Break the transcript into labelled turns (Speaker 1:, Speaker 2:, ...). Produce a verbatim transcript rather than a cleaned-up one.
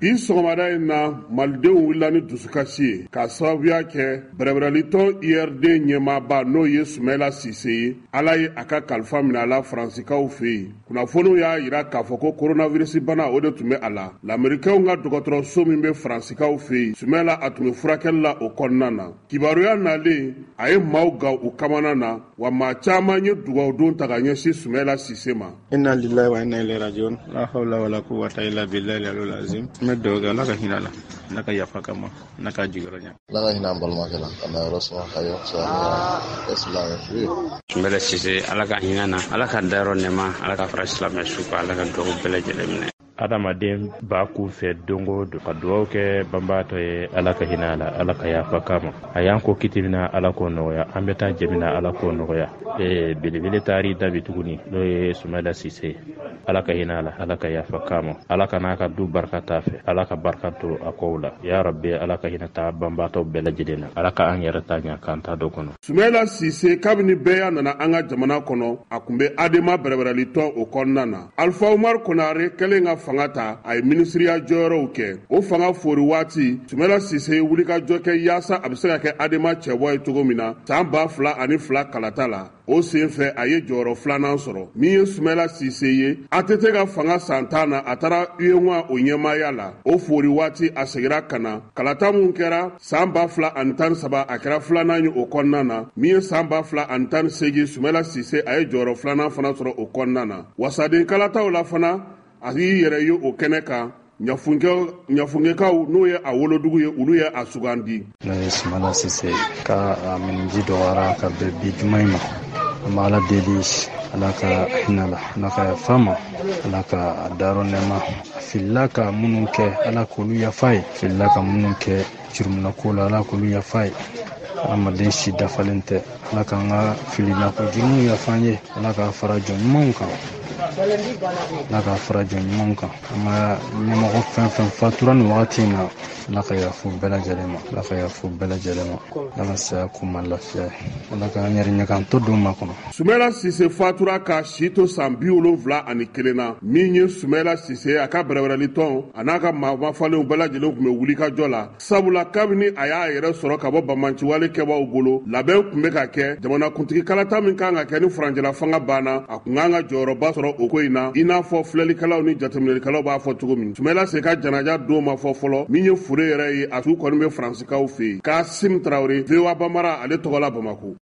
Speaker 1: bi sɔgɔmada in na malidenw wulila ni dusukasi ye k'a sababuya kɛ bɛrɛbɛrɛlitɔn I R D ɲɛmaaba n'o ye Sumɛla Sise ye ala ye a ka kalifa minɛ a la Faransikaw fɛ yen. Kunnafoniw y'a yira k'a fɔ ko coronavirus bana o de tun bɛ a la. Lamɛrikɛnw ka dɔgɔtɔrɔso min bɛ Faransikaw fɛ yen Sumɛla a tun bɛ furakɛli la o kɔnɔna na. Kibaruya nalen a ye maaw ga u kamana na wa maa caman ye dugawudon ta ka ɲɛsin Sumɛla Sise ma.
Speaker 2: Inna lillahi wa inna ilaihi rajiun. La hawla wala quwwata illa billahi al-aliyyil azim. Me doga ala ka hinala naka yafa kama naka jigoronya.
Speaker 3: La ka hina balma kala kana rasul hayo sa islam fi.
Speaker 4: Sumɛla Sise ala ka hinana ala ka daro nema ala ka fara islam su ko ala ka dogo bele jele
Speaker 5: adamaden b'a kun fɛ dongo don ka duwawu kɛ banbaatɔ ye ala ka hinɛ a la ala ka yafa kama a y'an ko kiti mina ala k'o nɔgɔya an bɛ taa jɛmina ala k'o nɔgɔya ee belebele taari dabi tuguni n'o ye Sumɛla Sise ala ka hinɛ a la ala ka yafa kama ala ka n'a ka du barika t'a fɛ ala ka barika to a kow la ya rabbi ala ka hinɛ ta banbaatɔ bɛɛ lajɛlen na ala ka an yɛrɛ ta ɲa k'an ta dɔ kɔnɔ.
Speaker 1: Sumɛla Sise kabini bɛɛ nana an ka jamana kɔnɔ a kun bɛ adema bɛrɛbɛrɛlitɔn o kɔnɔna na. Alpha Umar Konare kɛlen ka fanga ta a ye minisiriya jɔyɔrɔw kɛ o fanga fori waati Sumɛla Sise wulikajɔ kɛ yaasa a bɛ se ka kɛ adema cɛbɔ ye cogo min na san ba fila ani fila kalata la o senfɛ a ye jɔyɔrɔ filanan sɔrɔ min ye Sumɛla Sise ye A T T ka fanga san tan na a taara U E M O A o ɲɛmaaya la o fori waati a segira ka na kalata mun kɛra san ba fila ani tan saba a kɛra filanan ye o kɔnɔna na min ye san ba fila ani tan segin Sumɛla Sise a ye jɔyɔrɔ filanan fana sɔrɔ o kɔnɔna na wasaden kalataw la fana a y'i yɛrɛ ye o kɛnɛ kan ɲafungekaw n'o ye a wolodugu ye olu ye a sugandi.
Speaker 2: N'o ye Sumɛla Sise ka miniji dɔgɔyara ka bɛn bi juma in ma an bɛ ala deli ala ka hinɛ la ala ka yafa ma ala ka dayɔrɔ nɛɛma a filila ka minnu kɛ ala k'olu yafa ye filila ka minnu kɛ juruminako la ala k'olu yafa ye adamaden si dafalen tɛ ala k'an ka filinako jurumu yafa an ye ala ka fara jɔn ɲumanw kan ala ka fara jɔn ɲumanw kan an ka ɲɛmɔgɔ fɛn fɛn fatura nin wagati in na ala ka yafa bɛɛ lajɛlen ma ala ka yafa bɛɛ lajɛlen ma ala ka saya kuma lafiya ala ka an yɛrɛ ɲɛkantɔ don ma kɔnɔ.
Speaker 1: Sumɛla Sise fatura ka si to san bi wolonwula ani kelen na min ye Sumɛla Sise a ka bɛrɛbɛrɛlitɔn a n'a ka maafalenw bɛɛ lajɛlen tun bɛ wulikajɔ la sabula kabini a y'a yɛrɛ sɔrɔ ka bɔ bamanciwale kɛbaaw bolo labɛn tun bɛ ka kɛ jamanakuntigi kalata min kan ka kɛ ni furancɛla fanga banna a kun kan ka jɔyɔrɔba sɔrɔ o ko in na i n'a fɔ filɛlikɛlaw ni jateminɛlikɛlaw b'a fɔ cogo min Sumɛla Sise ka janaja don ma fɔ fɔlɔ min ye fure yɛrɛ ye a su kɔni bɛ Faransikaw fɛ yen Kasim Traoré V O A Banmara ale tɔgɔ la Bamako.